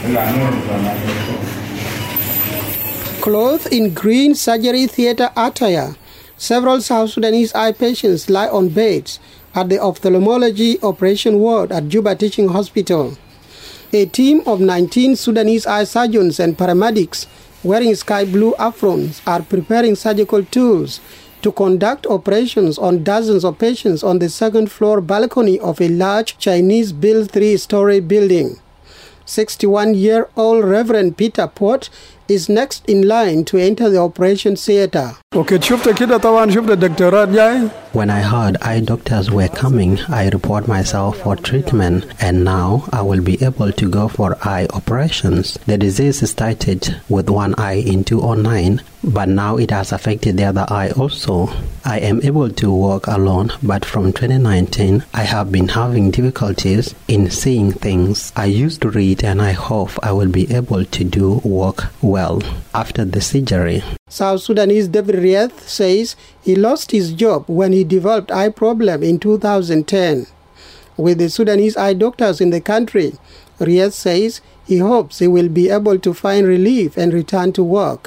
Clothed in green surgery theatre attire, several South Sudanese eye patients lie on beds at the ophthalmology operation ward at Juba Teaching Hospital. A team of 19 Sudanese eye surgeons and paramedics wearing sky blue aprons are preparing surgical tools to conduct operations on dozens of patients on the second-floor balcony of a large Chinese-built 3-story building. 61-year-old Reverend Peter Port is next in line to enter the operation theater. When I heard eye doctors were coming, I report myself for treatment, and now I will be able to go for eye operations. The disease started with one eye in 2009, but now it has affected the other eye also. I am able to walk alone, but from 2019, I have been having difficulties in seeing things. I used to read, and I hope I will be able to do work well after the surgery. South Sudanese David Rieth says he lost his job when he developed eye problem in 2010. With the Sudanese eye doctors in the country, Rieth says he hopes he will be able to find relief and return to work.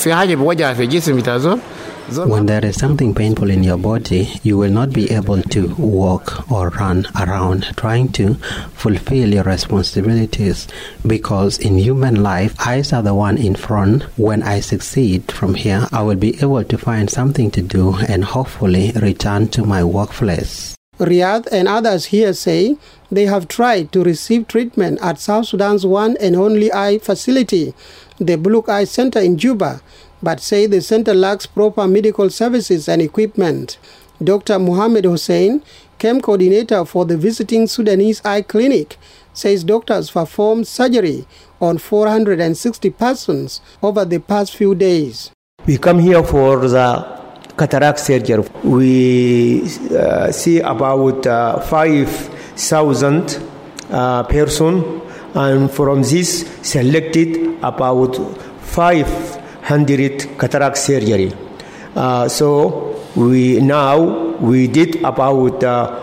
When there is something painful in your body, you will not be able to walk or run around trying to fulfill your responsibilities, because in human life, eyes are the one in front. When I succeed from here, I will be able to find something to do and hopefully return to my workplace. Riyadh and others here say they have tried to receive treatment at South Sudan's one and only eye facility, the Buluk Eye Center in Juba, but say the center lacks proper medical services and equipment. Dr. Mohamed Hussein, camp coordinator for the visiting Sudanese eye clinic, says doctors performed surgery on 460 persons over the past few days. We come here for the cataract surgery. We see about 5,000 persons, and from this selected about 500 cataract surgery. So we did about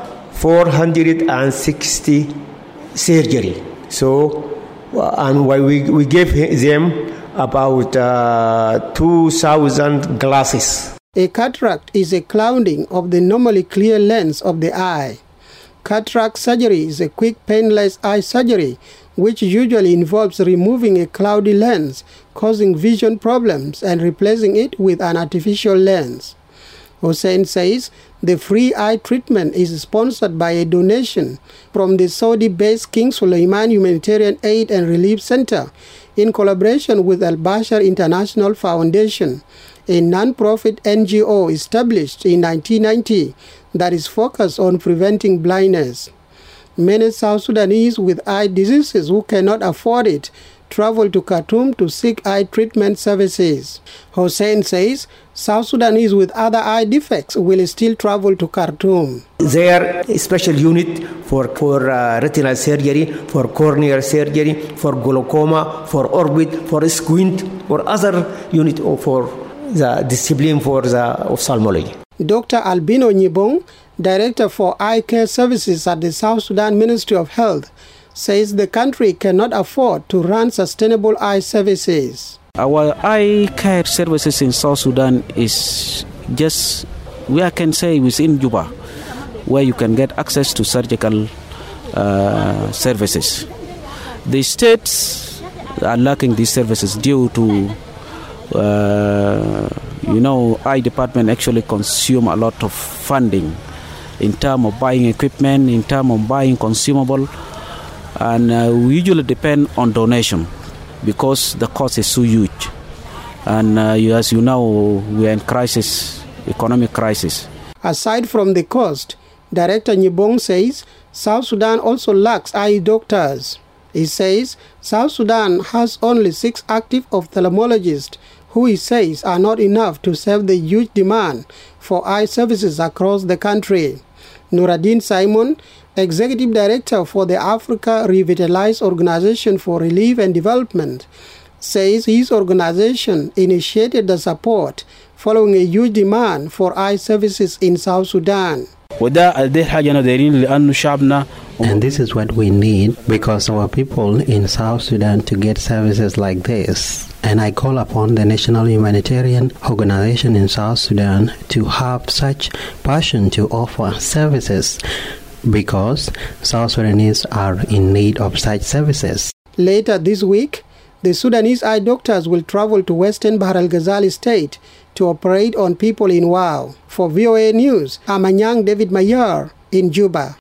460 surgery. So and we gave them about 2,000 glasses. A cataract is a clouding of the normally clear lens of the eye. Cataract surgery is a quick, painless eye surgery which usually involves removing a cloudy lens, causing vision problems, and replacing it with an artificial lens. Hussein says the free eye treatment is sponsored by a donation from the Saudi-based King Suleiman Humanitarian Aid and Relief Center in collaboration with Al Bashar International Foundation, a non-profit NGO established in 1990 that is focused on preventing blindness. Many South Sudanese with eye diseases who cannot afford it travel to Khartoum to seek eye treatment services. Hussein says South Sudanese with other eye defects will still travel to Khartoum. There are a special unit for retinal surgery, for corneal surgery, for glaucoma, for orbit, for squint, or other unit for the discipline for the ophthalmology. Dr. Albino Nyibong, Director for Eye Care Services at the South Sudan Ministry of Health, says the country cannot afford to run sustainable eye services. Our eye care services in South Sudan is just, I can say, within Juba, where you can get access to surgical services. The states are lacking these services due to eye department actually consume a lot of funding in terms of buying equipment, in terms of buying consumable, and we usually depend on donation because the cost is so huge. And as you know, we are in crisis, economic crisis. Aside from the cost, Director Nyibong says South Sudan also lacks eye doctors. He says South Sudan has only 6 active ophthalmologists who he says are not enough to serve the huge demand for eye services across the country. Nuruddin Simon, Executive Director for the Africa Revitalized Organization for Relief and Development, says his organization initiated the support following a huge demand for eye services in South Sudan. وده الحاجة أنا دايرين لأنه شعبنا. And this is what we need because our people in South Sudan to get services like this. And I call upon the National Humanitarian Organization in South Sudan to have such passion to offer services because South Sudanese are in need of such services. Later this week, the Sudanese eye doctors will travel to Western Bahr el Ghazal state to operate on people in Wau. For VOA News, I'm Anyang David Mayer in Juba.